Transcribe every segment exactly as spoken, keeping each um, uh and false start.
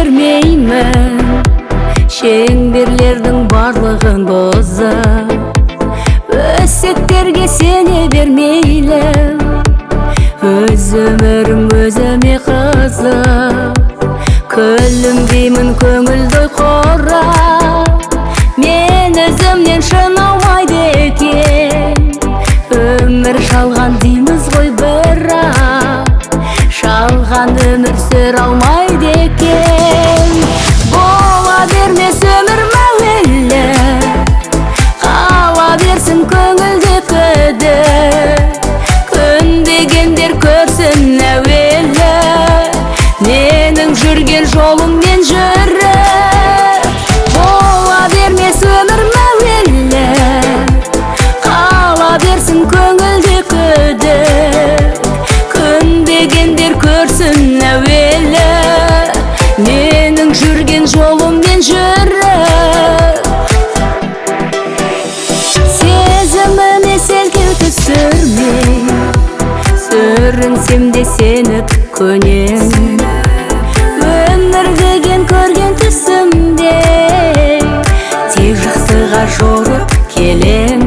бермеймін, шеңберлердің барлығын бұза. Өсектерге сене бермейлі, өз өмірім өзіме қызық. Күлімдеймін көңілді қора, мен өзімнен шынаумайды екен. Өмір жалған дейміз ғой бірақ, жалған өмір сүр алмайды екен. Бола бермес өмір мәуелі, қала берсін көңілді күдік. Күн дегендер көрсін әуелі, менің жүрген жолыммен жүріп. Бола бермес өмір мәуелі, қала берсін көңілді күдік. Күн дегендер көрсін әуелі, менің жүрген жолыммен жүріп. Сезіміме селкеу түсірмей, сүрінсем де сеніп көнем. Өмір деген көрген түсімде, тек жақсыға жорып келем.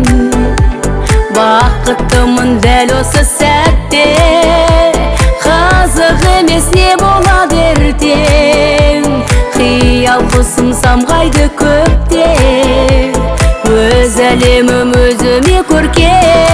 Бақыттымын дәл осы сәтте, қызық емес не болады ертең. Қиял құсым самғайды көкте, өз әлемім өзіме көркем.